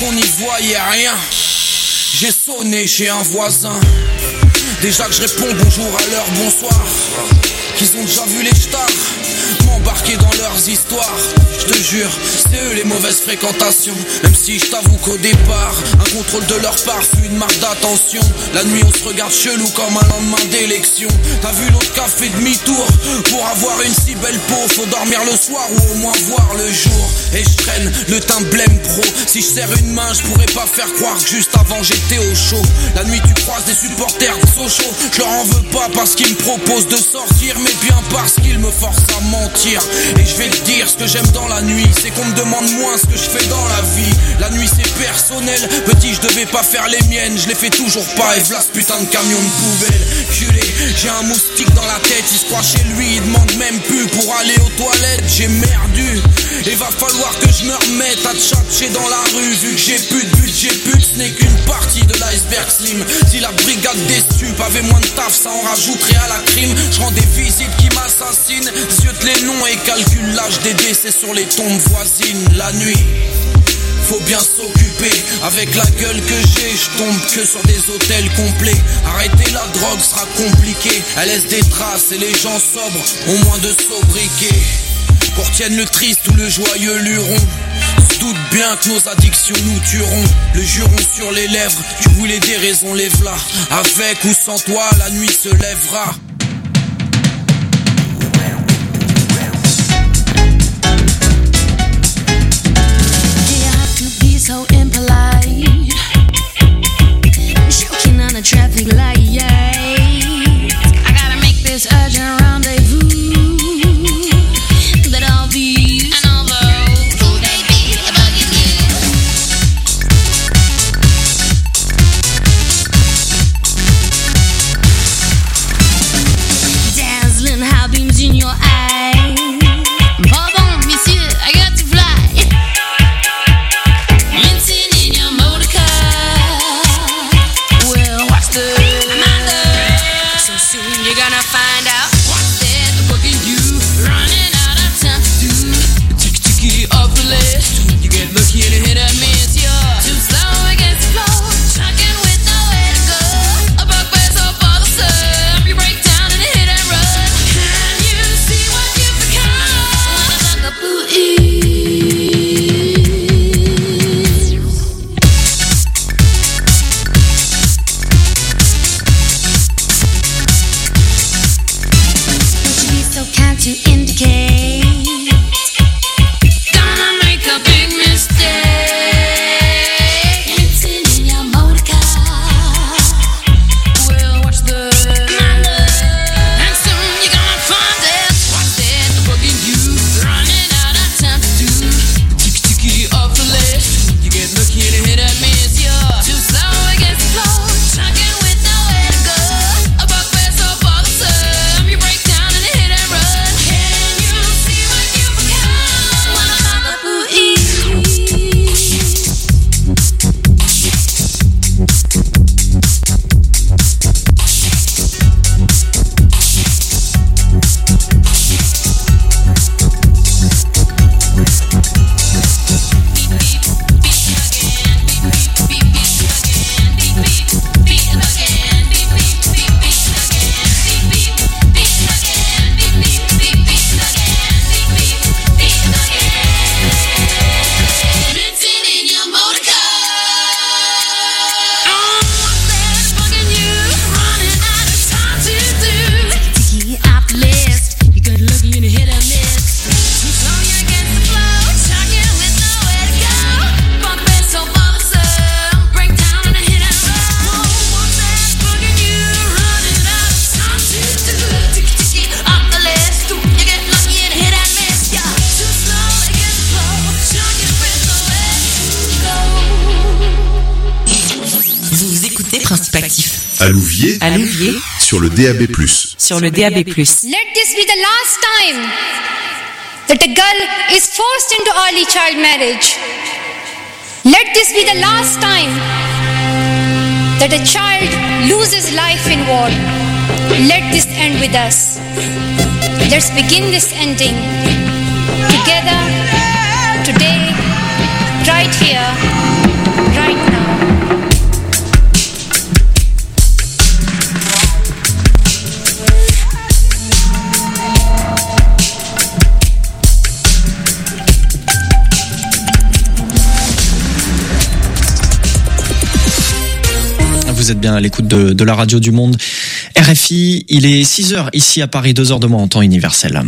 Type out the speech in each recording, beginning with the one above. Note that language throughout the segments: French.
qu'on n'y voyait rien. J'ai sonné chez un voisin. Déjà que je réponds bonjour à l'heure, bonsoir, qu'ils ont déjà vu les stars m'embarquer dans leurs histoires. Je te jure, c'est eux les mauvaises fréquentations. Même si je t'avoue qu'au départ, un contrôle de leur part fut une marque d'attention. La nuit on se regarde chelou comme un lendemain d'élection. T'as vu l'autre qui a fait demi-tour pour avoir une si belle peau. Faut dormir le soir ou au moins voir le jour. Et je traîne le teint blême pro. Si je serre une main, je pourrais pas faire croire que juste avant j'étais au chaud. La nuit tu croises des supporters de Sochaux. Je leur en veux pas parce qu'ils me proposent de sortir, mais bien parce qu'ils me forcent à mentir. Et je vais te dire ce que j'aime dans la nuit, c'est qu'on me demande moins ce que je fais dans la vie. La nuit c'est personnel, petit je devais pas faire les miennes, je les fais toujours pas. Et v'là ce putain de camion de poubelle. Culé, j'ai un moustique dans la tête, il se croit chez lui, il demande même plus pour aller aux toilettes. J'ai merdu, et va falloir que je me remette à tchatcher dans la rue. Vu que j'ai plus de budget, ce n'est qu'une partie de l'iceberg slim. Si la brigade des stupes avait moins de taf, ça en rajouterait à la crime. Je rends des visites qui m'assassinent, ziote les noms et calcule l'âge des décès sur les tombes voisines. La nuit, faut bien s'occuper. Avec la gueule que j'ai, je tombe que sur des hôtels complets. Arrêter la drogue sera compliqué. Elle laisse des traces et les gens sobres ont moins de sobriquet. Qu'on retienne le triste ou le joyeux luron. Se doute bien que nos addictions nous tueront. Le juron sur les lèvres, tu voulais des raisons, lève-la. Avec ou sans toi, la nuit se lèvera. So impolite, joking on a traffic light. I gotta make this urgent rendezvous. But all these and all those, who they be bugging you? Dazzling high beams in your eyes. Pardon, monsieur, I got to fly. You're gonna find out what's there to bugging you. Running out of time to do. Ticky off the list. You get lucky and hit and miss. You're too slow against the flow, trucking with nowhere to go. A buck bears up for the sun. You break down and hit and run. Can you see what you've become? When a bugaboo to indicate gonna make a big mistake. Dancing in your motor car. Well, watch the love, and soon you're gonna find it. What's there to bugging you? Running out of time to do. Ticky off the list. You get lucky and hit and miss. You're too slow against the flow, trucking with nowhere to go. A buck bears up for the sun. You break down and hit and run. À Louviers, sur le DAB+. Sur le DAB+. Let this be the last time that a girl is forced into early child marriage. Let this be the last time that a child loses life in war. Let this end with us. Let's begin this ending together, today, right here. Vous êtes bien à l'écoute de la radio du monde RFI. Il est 6h ici à Paris, 2h de moins en temps universel.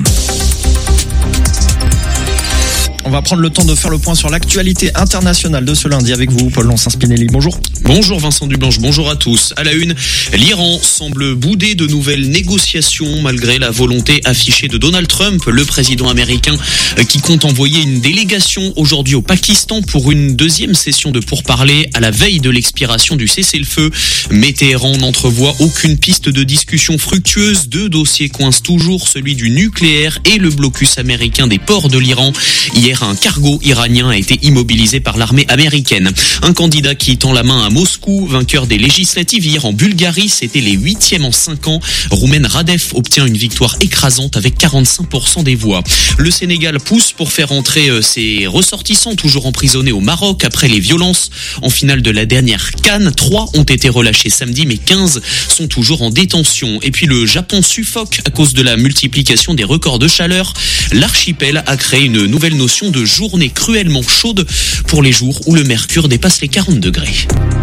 On va prendre le temps de faire le point sur l'actualité internationale de ce lundi avec vous, Paul Lonsin-Spinelli. Bonjour. Bonjour Vincent Dublanche, bonjour à tous. À la une, l'Iran semble bouder de nouvelles négociations malgré la volonté affichée de Donald Trump, le président américain, qui compte envoyer une délégation aujourd'hui au Pakistan pour une deuxième session de pourparlers à la veille de l'expiration du cessez-le-feu. Mais Téhéran n'entrevoit aucune piste de discussion fructueuse. Deux dossiers coincent toujours, celui du nucléaire et le blocus américain des ports de l'Iran. Hier, un cargo iranien a été immobilisé par l'armée américaine. Un candidat qui tend la main à Moscou, vainqueur des législatives hier en Bulgarie, c'était les 8e en 5 ans. Roumen Radev obtient une victoire écrasante avec 45% des voix. Le Sénégal pousse pour faire entrer ses ressortissants toujours emprisonnés au Maroc après les violences en finale de la dernière CAN. 3 ont été relâchés samedi, mais 15 sont toujours en détention. Et puis le Japon suffoque à cause de la multiplication des records de chaleur. L'archipel a créé une nouvelle notion de journée cruellement chaude pour les jours où le mercure dépasse les 40 degrés.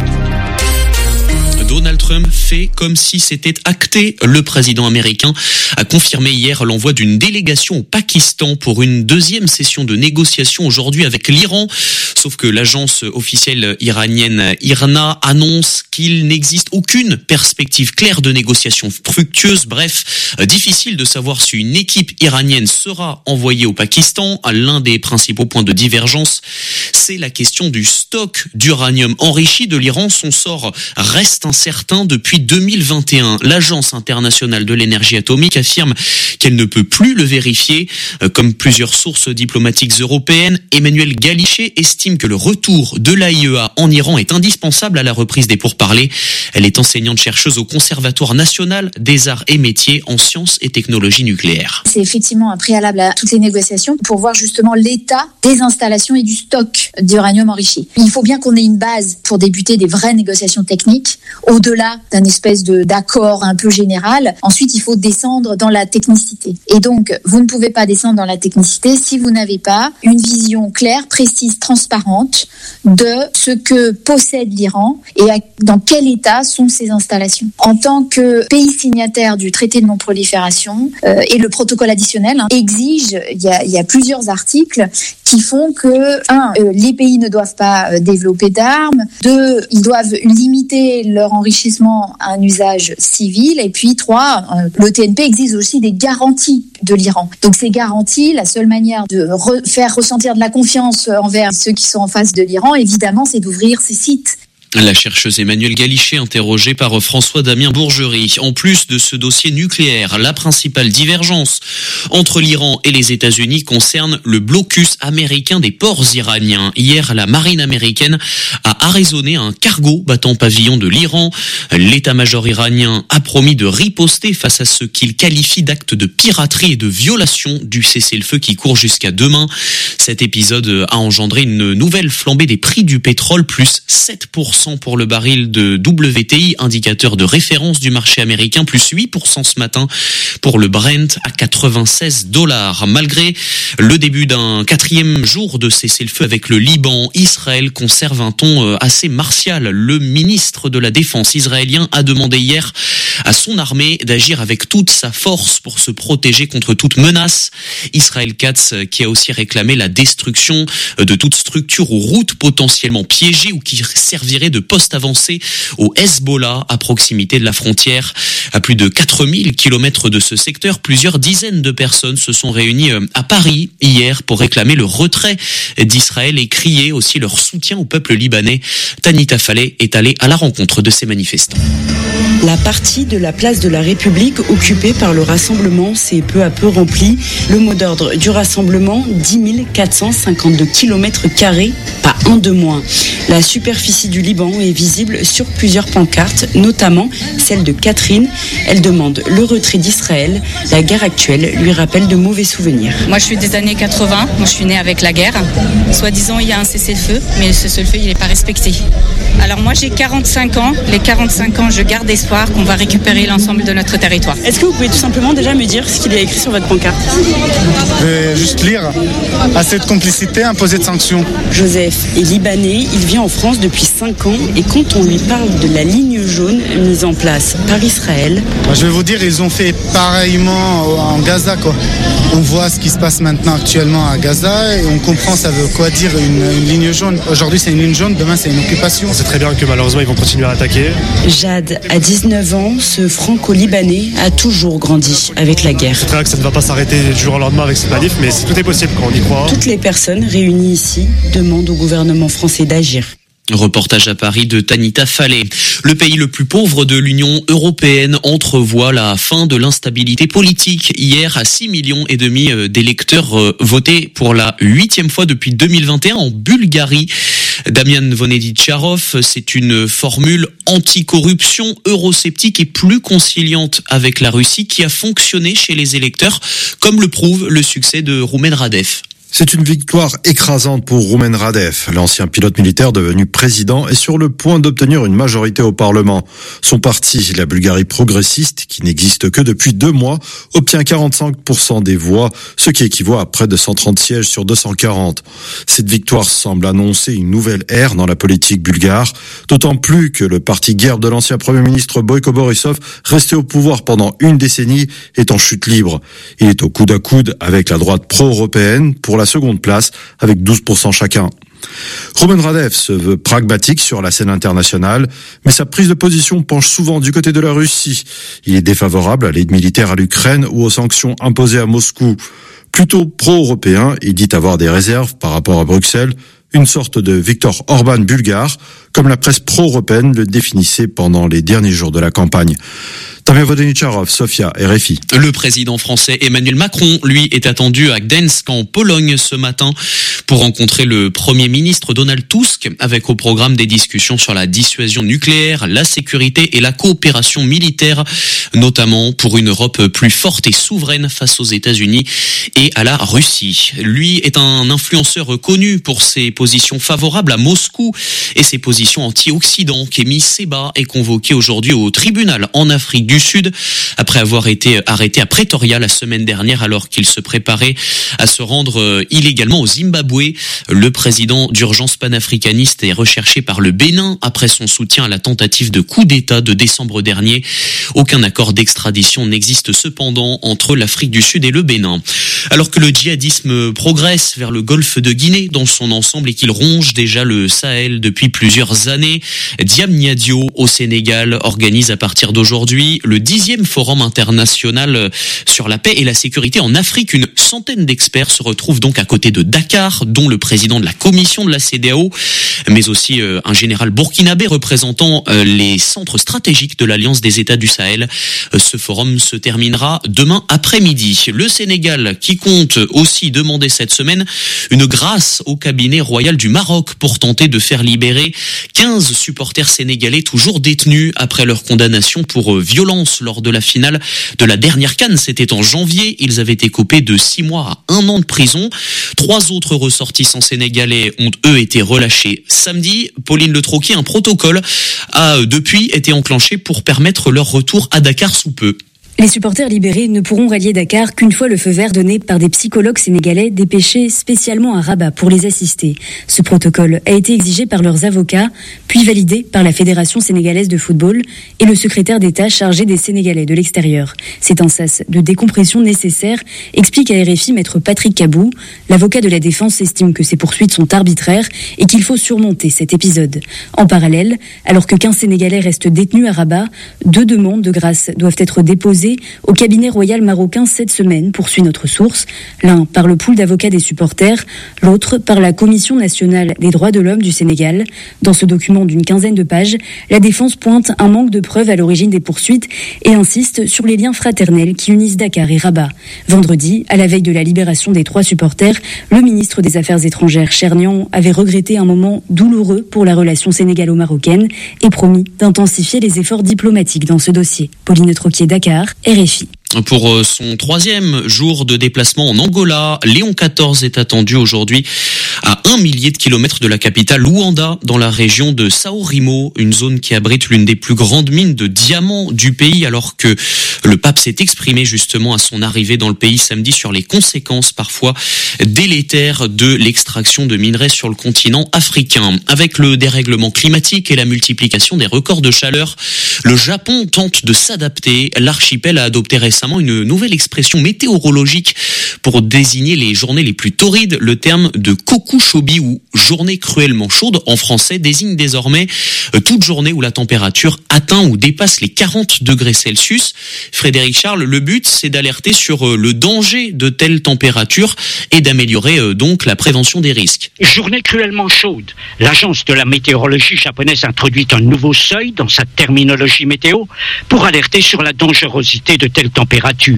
Donald Trump fait comme si c'était acté. Le président américain a confirmé hier l'envoi d'une délégation au Pakistan pour une deuxième session de négociation aujourd'hui avec l'Iran. Sauf que l'agence officielle iranienne IRNA annonce qu'il n'existe aucune perspective claire de négociation fructueuse. Bref, difficile de savoir si une équipe iranienne sera envoyée au Pakistan. L'un des principaux points de divergence, c'est la question du stock d'uranium enrichi de l'Iran. Son sort reste incertain depuis 2021. L'Agence internationale de l'énergie atomique affirme qu'elle ne peut plus le vérifier. Comme plusieurs sources diplomatiques européennes, Emmanuel Galichet estime que le retour de l'AIEA en Iran est indispensable à la reprise des pourparlers. Elle est enseignante-chercheuse au Conservatoire national des arts et métiers en sciences et technologies nucléaires. C'est effectivement un préalable à toutes les négociations pour voir justement l'état des installations et du stock d'uranium enrichi. Il faut bien qu'on ait une base pour débuter des vraies négociations techniques, au-delà d'un espèce d'accord un peu général. Ensuite, il faut descendre dans la technicité. Et donc, vous ne pouvez pas descendre dans la technicité si vous n'avez pas une vision claire, précise, transparente de ce que possède l'Iran et dans quel état sont ses installations. En tant que pays signataire du traité de non-prolifération et le protocole additionnel exige, il y a plusieurs articles qui font que, 1, les pays ne doivent pas développer d'armes, 2, ils doivent limiter leur enrichissement à un usage civil, et puis 3, le TNP exige aussi des garanties de l'Iran. Donc ces garanties, la seule manière de faire ressentir de la confiance envers ceux qui sont en face de l'Iran, évidemment, c'est d'ouvrir ces sites. La chercheuse Emmanuelle Galichet, interrogée par François-Damien Bourgerie. En plus de ce dossier nucléaire, la principale divergence entre l'Iran et les États-Unis concerne le blocus américain des ports iraniens. Hier, la marine américaine a arraisonné un cargo battant pavillon de l'Iran. L'état-major iranien a promis de riposter face à ce qu'il qualifie d'actes de piraterie et de violation du cessez-le-feu qui court jusqu'à demain. Cet épisode a engendré une nouvelle flambée des prix du pétrole, plus 7% pour le baril de WTI, indicateur de référence du marché américain, plus 8% ce matin pour le Brent à $96. Malgré le début d'un 4e jour de cessez-le-feu avec le Liban, Israël conserve un ton assez martial. Le ministre de la Défense israélien a demandé hier à son armée d'agir avec toute sa force pour se protéger contre toute menace. Israël Katz qui a aussi réclamé la destruction de toute structure ou route potentiellement piégée ou qui servirait de poste avancé au Hezbollah à proximité de la frontière. À plus de 4000 km de ce secteur, plusieurs dizaines de personnes se sont réunies à Paris hier pour réclamer le retrait d'Israël et crier aussi leur soutien au peuple libanais. Tanita Faleh est allée à la rencontre de ces manifestants. La partie de la place de la République occupée par le rassemblement s'est peu à peu remplie. Le mot d'ordre du rassemblement, 10 452 km², pas un de moins. La superficie du Liban est visible sur plusieurs pancartes, notamment celle de Catherine. Elle demande le retrait d'Israël. La guerre actuelle lui rappelle de mauvais souvenirs. Moi, je suis des années 80. Moi, je suis née avec la guerre. Soi-disant, il y a un cessez-le-feu, mais ce cessez-le-feu, il n'est pas respecté. Alors moi, j'ai 45 ans. Les 45 ans, je garde espoir qu'on va récupérer l'ensemble de notre territoire. Est-ce que vous pouvez tout simplement déjà me dire ce qu'il y a écrit sur votre pancarte ? Je vais juste lire. À cette complicité, imposer de sanctions. Joseph est libanais. Il vit en France depuis 5 ans et quand on lui parle de la ligne lignes jaunes mises en place par Israël. Je vais vous dire, ils ont fait pareillement en Gaza, quoi. On voit ce qui se passe maintenant actuellement à Gaza et on comprend ça veut quoi dire une ligne jaune. Aujourd'hui c'est une ligne jaune, demain c'est une occupation. On sait très bien que malheureusement ils vont continuer à attaquer. Jad, à 19 ans, ce franco-libanais a toujours grandi avec la guerre. C'est vrai que ça ne va pas s'arrêter du jour au lendemain avec cette manif, mais tout est possible quand on y croit. Toutes les personnes réunies ici demandent au gouvernement français d'agir. Reportage à Paris de Tanita Fallet. Le pays le plus pauvre de l'Union européenne entrevoit la fin de l'instabilité politique. Hier, à 6,5 millions d'électeurs votés pour la 8e fois depuis 2021 en Bulgarie. Damian Vonedicharov, c'est une formule anticorruption, eurosceptique et plus conciliante avec la Russie qui a fonctionné chez les électeurs, comme le prouve le succès de Roumen Radev. C'est une victoire écrasante pour Roumen Radev. L'ancien pilote militaire devenu président est sur le point d'obtenir une majorité au Parlement. Son parti, la Bulgarie progressiste, qui n'existe que depuis 2 mois, obtient 45% des voix, ce qui équivaut à près de 130 sièges sur 240. Cette victoire semble annoncer une nouvelle ère dans la politique bulgare, d'autant plus que le parti guerre de l'ancien Premier ministre Boyko Borisov, resté au pouvoir pendant une décennie, est en chute libre. Il est au coude à coude avec la droite pro-européenne pour la seconde place avec 12% chacun. Roumen Radev se veut pragmatique sur la scène internationale, mais sa prise de position penche souvent du côté de la Russie. Il est défavorable à l'aide militaire à l'Ukraine ou aux sanctions imposées à Moscou. Plutôt pro-européen, il dit avoir des réserves par rapport à Bruxelles, une sorte de Viktor Orban bulgare, comme la presse pro-européenne le définissait pendant les derniers jours de la campagne. Damian Vonedicharov, Sofia, RFI. Le président français Emmanuel Macron, lui, est attendu à Gdańsk en Pologne ce matin pour rencontrer le Premier ministre Donald Tusk avec au programme des discussions sur la dissuasion nucléaire, la sécurité et la coopération militaire, notamment pour une Europe plus forte et souveraine face aux États-Unis et à la Russie. Lui est un influenceur connu pour ses positions favorables à Moscou et ses positions anti-Occident. Kémy Séba est convoqué aujourd'hui au tribunal en Afrique du Sud après avoir été arrêté à Pretoria la semaine dernière alors qu'il se préparait à se rendre illégalement au Zimbabwe. Le président d'Urgence panafricaniste est recherché par le Bénin après son soutien à la tentative de coup d'État de décembre dernier. Aucun accord d'extradition n'existe cependant entre l'Afrique du Sud et le Bénin. Alors que le djihadisme progresse vers le golfe de Guinée dans son ensemble et qu'il ronge déjà le Sahel depuis plusieurs années, Diamniadio au Sénégal organise à partir d'aujourd'hui le 10e forum international sur la paix et la sécurité en Afrique. Une centaine d'experts se retrouvent donc à côté de Dakar, dont le président de la commission de la CEDEAO, mais aussi un général burkinabé représentant les centres stratégiques de l'Alliance des États du Sahel. Ce forum se terminera demain après-midi. Le Sénégal qui compte aussi demander cette semaine une grâce au cabinet royal du Maroc pour tenter de faire libérer 15 supporters sénégalais toujours détenus après leur condamnation pour violence lors de la finale de la dernière CAN. C'était en janvier. Ils avaient écopé de 6 mois à 1 an de prison. 3 autres ressortissants sénégalais ont eux été relâchés samedi. Pauline Le Troquier, un protocole a depuis été enclenché pour permettre leur retour à Dakar sous peu. Les supporters libérés ne pourront rallier Dakar qu'une fois le feu vert donné par des psychologues sénégalais dépêchés spécialement à Rabat pour les assister. Ce protocole a été exigé par leurs avocats, puis validé par la Fédération sénégalaise de football et le secrétaire d'État chargé des Sénégalais de l'extérieur. C'est un sas de décompression nécessaire, explique à RFI maître Patrick Cabou. L'avocat de la défense estime que ces poursuites sont arbitraires et qu'il faut surmonter cet épisode. En parallèle, alors que 15 Sénégalais restent détenus à Rabat, 2 demandes de grâce doivent être déposées au cabinet royal marocain cette semaine, poursuit notre source. L'un par le pool d'avocats des supporters, l'autre par la Commission nationale des droits de l'homme du Sénégal. Dans ce document d'une 15aine de pages, la défense pointe un manque de preuves à l'origine des poursuites et insiste sur les liens fraternels qui unissent Dakar et Rabat. Vendredi, à la veille de la libération des 3 supporters, le ministre des Affaires étrangères, Chernian, avait regretté un moment douloureux pour la relation sénégalo-marocaine et promis d'intensifier les efforts diplomatiques dans ce dossier. Pauline Troquier, Dakar, RFI. Pour son 3e jour de déplacement en Angola, Léon XIV est attendu aujourd'hui à 1 millier de kilomètres de la capitale Luanda, dans la région de Sao Rimo, une zone qui abrite l'une des plus grandes mines de diamants du pays, alors que le pape s'est exprimé justement à son arrivée dans le pays samedi sur les conséquences parfois délétères de l'extraction de minerais sur le continent africain. Avec le dérèglement climatique et la multiplication des records de chaleur, le Japon tente de s'adapter. L'archipel a adopté récemment une nouvelle expression météorologique pour désigner les journées les plus torrides. Le terme de kokushobi, ou journée cruellement chaude en français, désigne désormais toute journée où la température atteint ou dépasse les 40 degrés Celsius. Frédéric Charles, le but, c'est d'alerter sur le danger de telles températures et d'améliorer donc la prévention des risques. Journée cruellement chaude. L'agence de la météorologie japonaise introduit un nouveau seuil dans sa terminologie météo pour alerter sur la dangerosité de telles températures.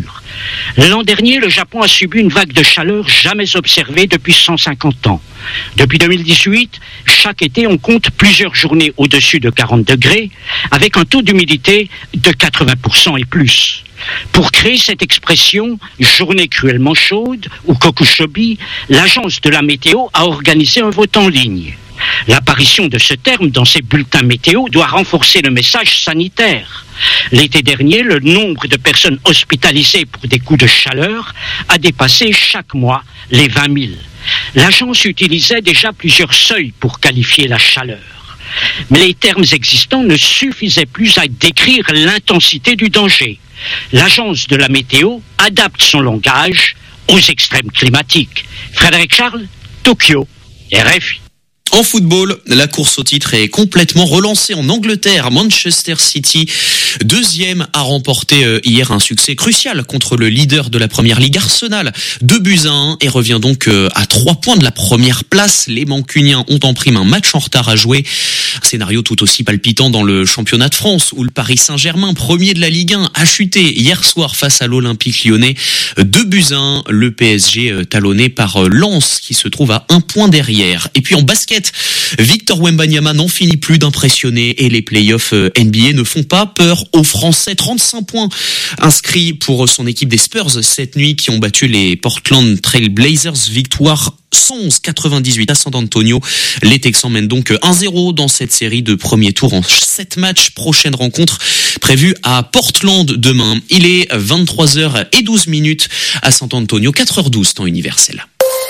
L'an dernier, le Japon a subi une vague de chaleur jamais observée depuis 150 ans. Depuis 2018, chaque été, on compte plusieurs journées au-dessus de 40 degrés, avec un taux d'humidité de 80% et plus. Pour créer cette expression, journée cruellement chaude, ou kokushobi, l'agence de la météo a organisé un vote en ligne. L'apparition de ce terme dans ces bulletins météo doit renforcer le message sanitaire. L'été dernier, le nombre de personnes hospitalisées pour des coups de chaleur a dépassé chaque mois les 20 000. L'agence utilisait déjà plusieurs seuils pour qualifier la chaleur. Mais les termes existants ne suffisaient plus à décrire l'intensité du danger. L'agence de la météo adapte son langage aux extrêmes climatiques. Frédéric Charles, Tokyo, RFI. En football, la course au titre est complètement relancée en Angleterre. Manchester City, 2e, a remporté hier un succès crucial contre le leader de la Première Ligue, Arsenal, 2-1, et revient donc à 3 points de la première place. Les Mancuniens ont en prime un match en retard à jouer. Un scénario tout aussi palpitant dans le championnat de France, où le Paris Saint-Germain, premier de la Ligue 1, a chuté hier soir face à l'Olympique Lyonnais, 2-1. Le PSG talonné par Lens, qui se trouve à 1 point derrière. Et puis en basket, Victor Wembanyama n'en finit plus d'impressionner et les playoffs NBA ne font pas peur aux Français. 35 points inscrits pour son équipe des Spurs cette nuit, qui ont battu les Portland Trail Blazers. Victoire 111-98 à San Antonio. Les Texans mènent donc 1-0 dans cette série de premier tour en 7 matchs. Prochaine rencontre prévue à Portland demain. Il est 23h12 à San Antonio, 4h12 temps universel.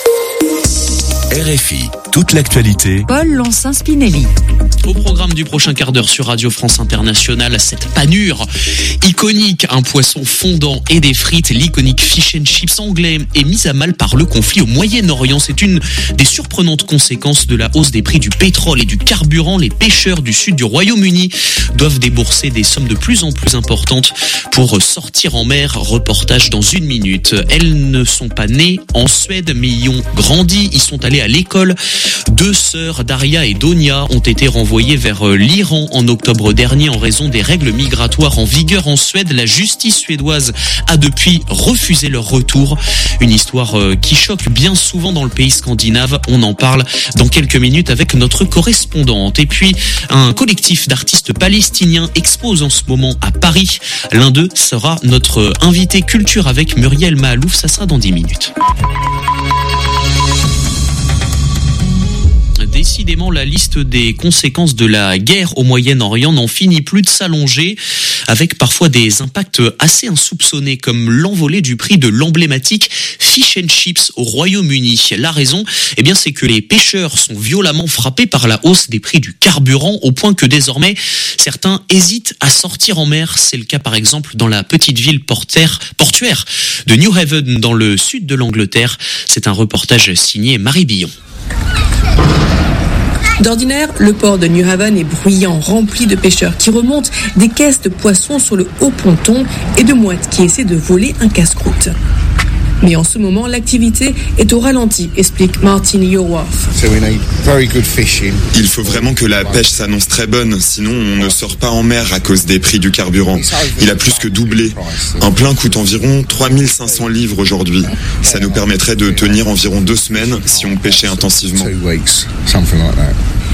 RFI, toute l'actualité. Paul Lancin-Spinelli. Au programme du prochain quart d'heure sur Radio France Internationale, cette panure iconique, un poisson fondant et des frites. L'iconique fish and chips anglais est mise à mal par le conflit au Moyen-Orient. C'est une des surprenantes conséquences de la hausse des prix du pétrole et du carburant. Les pêcheurs du sud du Royaume-Uni doivent débourser des sommes de plus en plus importantes pour sortir en mer. Reportage dans 1 minute. Elles ne sont pas nées en Suède, mais y ont grandi, y sont allées à l'école. 2 sœurs, Daria et Donia, ont été renvoyées vers l'Iran en octobre dernier en raison des règles migratoires en vigueur en Suède. La justice suédoise a depuis refusé leur retour. Une histoire qui choque bien souvent dans le pays scandinave. On en parle dans quelques minutes avec notre correspondante. Et puis, un collectif d'artistes palestiniens expose en ce moment à Paris. L'un d'eux sera notre invité culture avec Muriel Mahalouf. Ça sera dans 10 minutes. Décidément, la liste des conséquences de la guerre au Moyen-Orient n'en finit plus de s'allonger, avec parfois des impacts assez insoupçonnés, comme l'envolée du prix de l'emblématique fish and chips au Royaume-Uni. La raison, c'est que les pêcheurs sont violemment frappés par la hausse des prix du carburant, au point que désormais, certains hésitent à sortir en mer. C'est le cas par exemple dans la petite ville portuaire de New Haven, dans le sud de l'Angleterre. C'est un reportage signé Marie Billon. D'ordinaire, le port de New Haven est bruyant, rempli de pêcheurs qui remontent des caisses de poissons sur le haut ponton et de mouettes qui essaient de voler un casse-croûte. Mais en ce moment, l'activité est au ralenti, explique Martin Yoworth. Il faut vraiment que la pêche s'annonce très bonne, sinon on ne sort pas en mer à cause des prix du carburant. Il a plus que doublé. Un plein coûte environ 3500 livres aujourd'hui. Ça nous permettrait de tenir environ 2 semaines si on pêchait intensivement.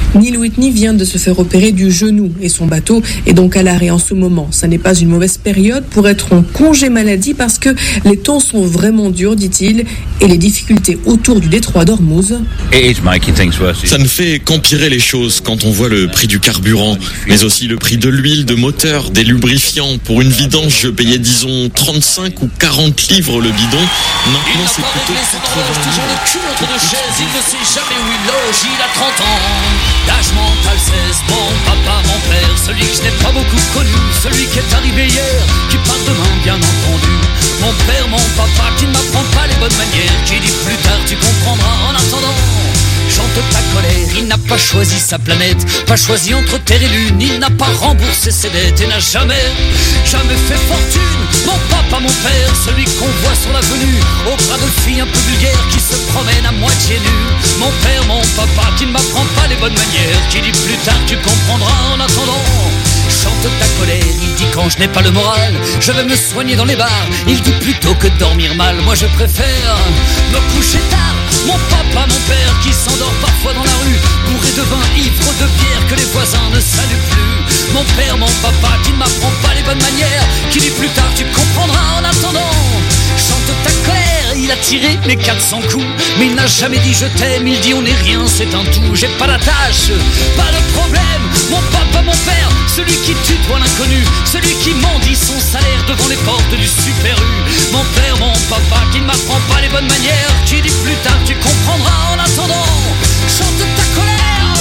Neil Whitney vient de se faire opérer du genou et son bateau est donc à l'arrêt en ce moment. Ça n'est pas une mauvaise période pour être en congé maladie parce que les temps sont vraiment durs, dit-il, et les difficultés autour du détroit d'Ormuz. Ça ne fait qu'empirer les choses quand on voit le prix du carburant, mais aussi le prix de l'huile, de moteur, des lubrifiants. Pour une vidange, je payais disons 35 ou 40 livres le bidon. Maintenant, c'est plutôt 80 livres. Il ne sait jamais où il loge, il a 30 ans. D'âge mental 16, mon papa, mon père, celui que je n'ai pas beaucoup connu, celui qui est arrivé hier, qui part demain bien entendu. Mon père, mon papa, qui ne m'apprend pas les bonnes manières, qui dit plus tard tu comprendras en attendant. Chante ta colère, il n'a pas choisi sa planète, pas choisi entre terre et lune, il n'a pas remboursé ses dettes et n'a jamais fait fortune. Mon papa, mon père, celui qu'on voit sur l'avenue, au bras de filles un peu vulgaires qui se promènent à moitié nues. Mon père, mon papa, qui ne m'apprend pas les bonnes manières, qui dit plus tard tu comprendras en attendant. Chante ta colère, il dit quand je n'ai pas le moral, je vais me soigner dans les bars. Il dit plutôt que dormir mal, moi je préfère me coucher tard. Mon papa, mon père, qui s'endort parfois dans la rue, bourré de vin, ivre de bière que les voisins ne saluent plus. Mon père, mon papa, qui ne m'apprend pas les bonnes manières, qui dit plus tard tu comprendras en attendant. Chante ta colère, il a tiré mes 400 coups, mais il n'a jamais dit je t'aime, il dit on n'est rien, c'est un tout. J'ai pas d'attache, pas de problème. Mon papa, mon père, celui qui tutoie l'inconnu, celui qui mendie son salaire devant les portes du Super U. Mon père, mon papa, qui ne m'apprend pas les bonnes manières, qui dit plus tard tu comprendras en attendant. Chante ta colère.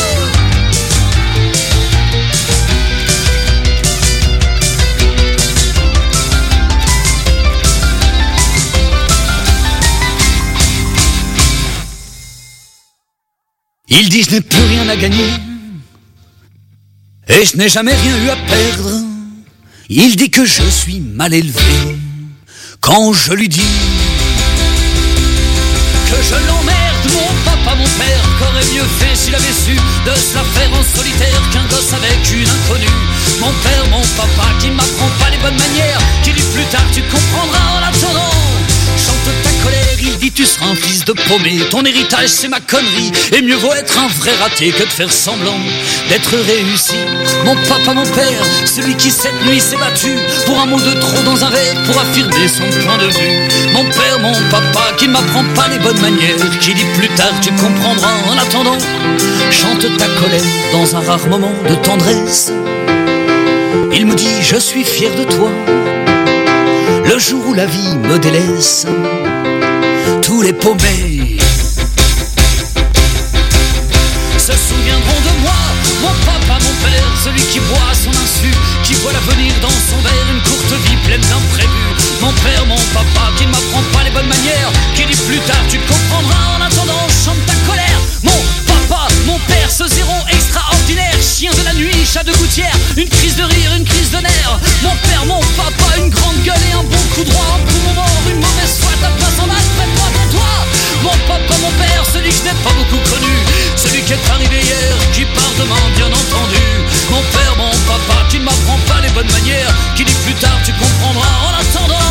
Il dit je n'ai plus rien à gagner et je n'ai jamais rien eu à perdre. Il dit que je suis mal élevé quand je lui dis que je l'emmerde. Mon papa, mon père, qu'aurait mieux fait s'il avait su de se la faire en solitaire qu'un gosse avec une inconnue. Mon père, mon papa, qui ne m'apprend pas les bonnes manières, qui dit plus tard tu comprendras en attendant. Chante ta colère, il dit tu seras un fils de paumé, ton héritage c'est ma connerie, et mieux vaut être un vrai raté que de faire semblant d'être réussi. Mon papa, mon père, celui qui cette nuit s'est battu pour un mot de trop dans un verre, pour affirmer son point de vue. Mon père, mon papa, qui ne m'apprend pas les bonnes manières, qui dit plus tard tu comprendras en attendant. Chante ta colère dans un rare moment de tendresse, il me dit je suis fier de toi. Le jour où la vie me délaisse, tous les paumés se souviendront de moi. Mon papa, mon père, celui qui boit à son insu, qui voit l'avenir dans son verre, une courte vie pleine d'imprévus. Mon père, mon papa, qui ne m'apprend pas les bonnes manières, qui dit plus tard tu comprendras en attendant. Chante ta colère. Mon papa, mon père, ce zéro extraordinaire, chien de la nuit, chat de gouttière, une crise de rire, une crise de nerfs. Mon père, mon papa, une grande gueule et un bon coup droit, un poumon mort, une mauvaise foi, ta place en masse, prête-toi pour toi. Mon papa, mon père, celui que je n'ai pas beaucoup connu, celui qui est arrivé hier, qui part demain, bien entendu. Mon père, mon papa, qui ne m'apprend pas les bonnes manières, qui dit plus tard tu comprendras en attendant.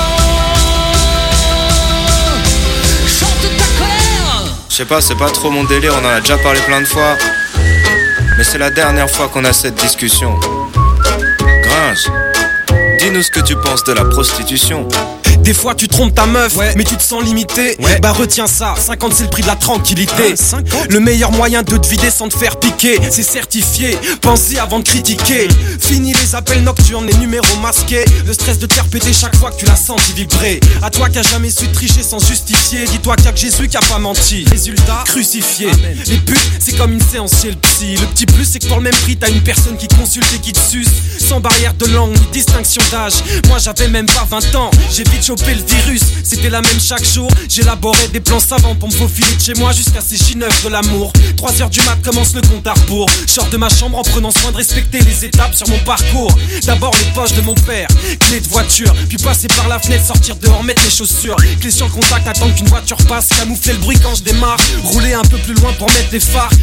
Chante ta colère. Je sais pas, c'est pas trop mon délire, on en a déjà parlé plein de fois, mais c'est la dernière fois qu'on a cette discussion. Gringe, dis-nous ce que tu penses de la prostitution. Des fois tu trompes ta meuf, mais tu te sens limité. Bah retiens ça, 50 c'est le prix de la tranquillité. Le meilleur moyen de te vider sans te faire piquer, c'est certifié, pensez avant de critiquer. Fini les appels nocturnes, les numéros masqués, le stress de te faire péter chaque fois que tu la sens vibrer. À toi qui a jamais su tricher sans justifier, dis-toi qu'il y a que Jésus qui a pas menti. Résultat, crucifié. Amen. Les putes, c'est comme une séance chez le psy. Le petit plus, c'est que pour le même prix, t'as une personne qui consulte et qui te suce, sans barrière de langue ni distinction d'âge. Moi j'avais même pas 20 ans, j'ai vite chopé le virus, c'était la même chaque jour. J'élaborais des plans savants pour me faufiler de chez moi jusqu'à ces chineufs de l'amour. 3h du mat commence le compte à rebours. Je sors de ma chambre en prenant soin de respecter les étapes sur mon parcours. D'abord les poches de mon père, clé de voiture, puis passer par la fenêtre, sortir dehors, mettre les chaussures, clé sur le contact, attendre qu'une voiture passe, camoufler le bruit quand je démarre, rouler un peu plus loin pour mettre des phares,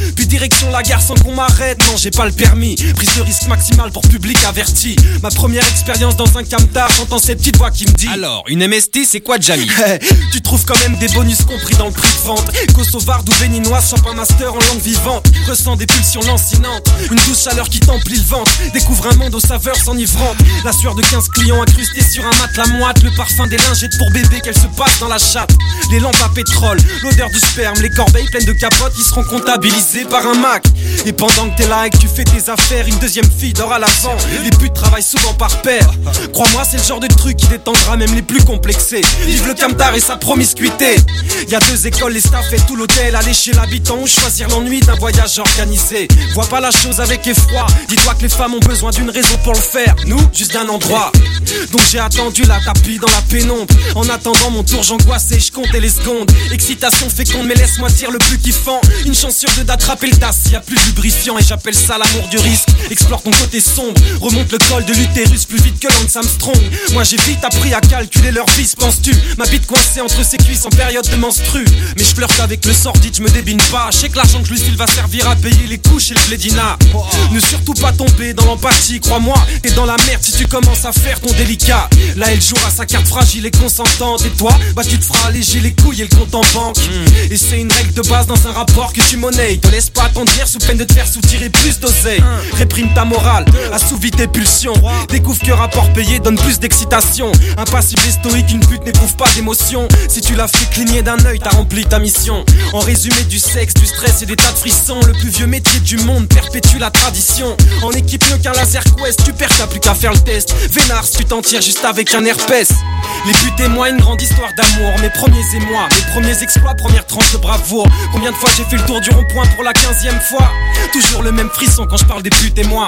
Puis direction la gare sans qu'on m'arrête. Non, j'ai pas le permis. Prise de risque maximale pour public averti. Ma première expérience dans un camtar, j'entends cette petite voix qui me dit: alors, une MST, c'est quoi, Jamie? Tu trouves quand même des bonus compris dans le prix de vente. Kosovarde ou béninoise, chope un master en langue vivante. Ressens des pulsions lancinantes, une douce chaleur qui t'emplit le ventre. Découvre un monde aux saveurs enivrantes. La sueur de 15 clients incrustés sur un matelas moite. Le parfum des lingettes pour bébé qu'elle se passe dans la chatte. Les lampes à pétrole, l'odeur du sperme. Les corbeilles pleines de capotes qui seront comptabilisées par un Mac. Et pendant que t'es là et que tu fais tes affaires, une deuxième fille dort à l'avant. Les putes travaillent souvent par paire. Crois-moi, c'est le genre de truc qui détendra même les plus complexés. Vive le camtar et sa promiscuité. Y'a 2 écoles, les staffs et tout l'hôtel. Aller chez l'habitant ou choisir l'ennui d'un voyage organisé. Vois pas la chose avec effroi. Dis-toi que les femmes ont besoin d'une raison pour le faire. Nous, juste d'un endroit. Donc j'ai attendu la tapis dans la pénombre. En attendant mon tour, j'angoissais, je comptais les secondes. Excitation féconde, mais laisse-moi dire le plus kiffant. Une chance sur 2 d'attraper le tas s'il y a plus lubrifiant. Et j'appelle ça l'amour du risque. Explore ton côté sombre. Remonte le col de l'utérus plus vite que Lance Armstrong. Moi j'ai vite appris à calculer leur vice, penses-tu? Ma bite coincée entre ses cuisses en période de menstru. Mais je flirte avec le sordide, je me débine pas. Je sais que l'argent que je lui file va servir à payer les couches et le blédina. Ne surtout pas tomber dans l'empathie, crois-moi, t'es dans la merde si tu commences à faire ton délicat. Là elle jouera sa carte fragile et consentante. Et toi, bah tu te feras alléger les couilles et le compte en banque. Et c'est une règle de base dans un rapport que tu monnaies. Te laisse pas attendrir sous peine de te faire soutirer plus d'oseille. Réprime ta morale, assouvis tes pulsions. Découvre que rapport payé donne plus d'excitation. Impassible et stoïque, une pute n'éprouve pas d'émotion. Si tu l'as fait cligner d'un œil, t'as rempli ta mission. En résumé, du sexe, du stress et des tas de frissons. Le plus vieux métier du monde perpétue la tradition. En équipe mieux qu'un laser quest, tu perds, t'as plus qu'à faire le test. Vénard, tu t'en tires juste avec un herpès. Les buts témoignent, une grande histoire d'amour. Mes premiers émois, mes premiers exploits, première tranche de bravoure. Combien de fois j'ai fait le tour du rond-point pour la 15e fois? Toujours le même frisson quand je parle des buts et moi.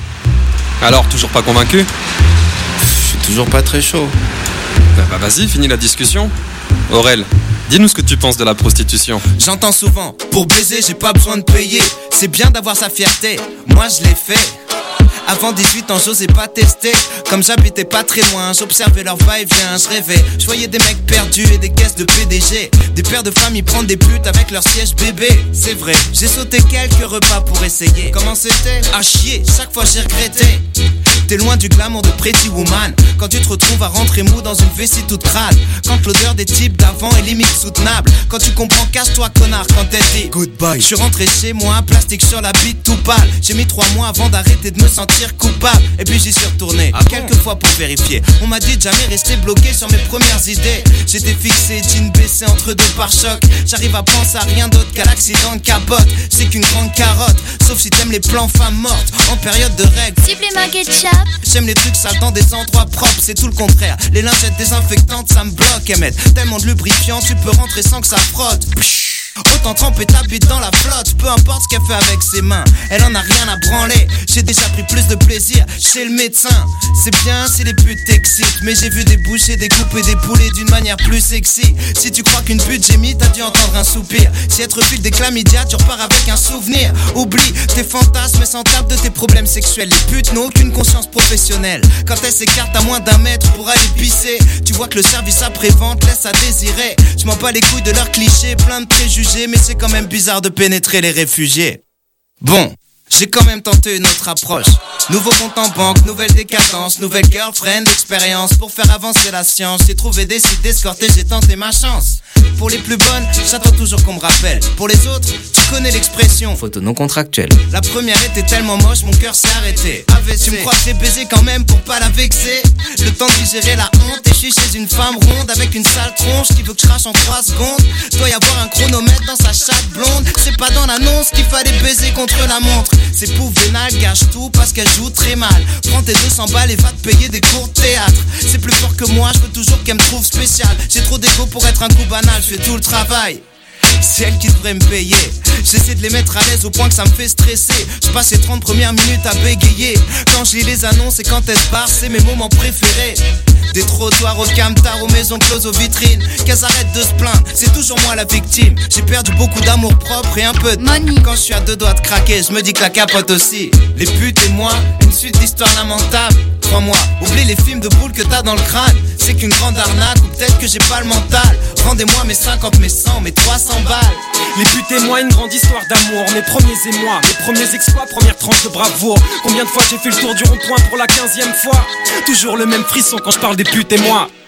Alors, toujours pas convaincu? Je suis toujours pas très chaud. Bah vas-y, finis la discussion. Aurel, dis-nous ce que tu penses de la prostitution. J'entends souvent, pour baiser j'ai pas besoin de payer. C'est bien d'avoir sa fierté, moi je l'ai fait. Avant 18 ans, j'osais pas tester. Comme j'habitais pas très loin, j'observais leur va-et-vient, je rêvais. Je voyais des mecs perdus et des caisses de PDG. Des pères de famille prendre des putes avec leur siège bébé. C'est vrai, j'ai sauté quelques repas pour essayer. Comment c'était? À chier, chaque fois j'ai regretté. T'es loin du glamour de Pretty Woman. Quand tu te retrouves à rentrer mou dans une vessie toute crade. Quand l'odeur des types d'avant est limite soutenable. Quand tu comprends, casse-toi connard quand elle dit goodbye. Je suis rentré chez moi, plastique sur la bite tout pâle. J'ai mis 3 mois avant d'arrêter de me sentir coupable. Et puis j'y suis retourné quelques fois pour vérifier. On m'a dit de jamais rester bloqué sur mes premières idées. J'étais fixé, jean baissé entre 2 pare-chocs. J'arrive à penser à rien d'autre qu'à l'accident de capote. C'est qu'une grande carotte, sauf si t'aimes les plans femmes mortes en période de règles. J'aime les trucs sales dans des endroits propres, c'est tout le contraire. Les lingettes désinfectantes, ça me bloque, Emmett. Tellement de lubrifiant, tu peux rentrer sans que ça frotte. Autant tremper ta bite dans la flotte. Peu importe ce qu'elle fait avec ses mains, elle en a rien à branler. J'ai déjà pris plus de plaisir chez le médecin. C'est bien si les putes t'excitent, mais j'ai vu des bouchers découper des poulets d'une manière plus sexy. Si tu crois qu'une pute gémit, t'as dû entendre un soupir. Si être file des chlamydia, tu repars avec un souvenir. Oublie tes fantasmes et s'en tape de tes problèmes sexuels. Les putes n'ont aucune conscience professionnelle. Quand elles s'écartent à moins d'1 mètre pour aller pisser, tu vois que le service après-vente laisse à désirer. Je m'en bats les couilles de leurs clichés, plein de préjugés. Mais c'est quand même bizarre de pénétrer les réfugiés. Bon, j'ai quand même tenté une autre approche. Nouveau compte en banque, nouvelle décadence, nouvelle girlfriend, expérience. Pour faire avancer la science, j'ai trouvé des sites d'escorter, j'ai tenté ma chance. Pour les plus bonnes, j'attends toujours qu'on me rappelle. Pour les autres, tu connais l'expression photo non contractuelle. La première était tellement moche, mon cœur s'est arrêté. AVC. Tu me crois que j'ai baisé quand même pour pas la vexer? Le temps de digérer la honte. Et je suis chez une femme ronde avec une sale tronche qui veut que je crache en 3 secondes. Doit y avoir un chronomètre dans sa chatte blonde. C'est pas dans l'annonce qu'il fallait baiser contre la montre. C'est pour vénal, gâche tout parce qu'elle joue très mal. Prends tes 200 balles et va te payer des cours de théâtre. C'est plus fort que moi, je veux toujours qu'elle me trouve spécial. J'ai trop d'ego pour être un coup banal, je fais tout le travail. C'est elle qui devrait me payer. J'essaie de les mettre à l'aise au point que ça me fait stresser. Je passe les 30 premières minutes à bégayer. Quand je lis les annonces et quand elles se barrent, c'est mes moments préférés. Des trottoirs au camtar, aux maisons closes, aux vitrines. Qu'elles arrêtent de se plaindre, c'est toujours moi la victime. J'ai perdu beaucoup d'amour propre et un peu de money. Quand je suis à 2 doigts de craquer, je me dis que la capote aussi. Les putes et moi, une suite d'histoires lamentables. Crois-moi, oublie les films de boules que t'as dans le crâne. C'est qu'une grande arnaque ou peut-être que j'ai pas le mental. Rendez-moi mes 50, mes 100, mes 300 balles. Les putes et moi, une grande histoire d'amour. Mes premiers émois, mes premiers exploits, première tranche de bravoure. Combien de fois j'ai fait le tour du rond-point pour la 15e fois? Toujours le même frisson quand je parle des putes et moi.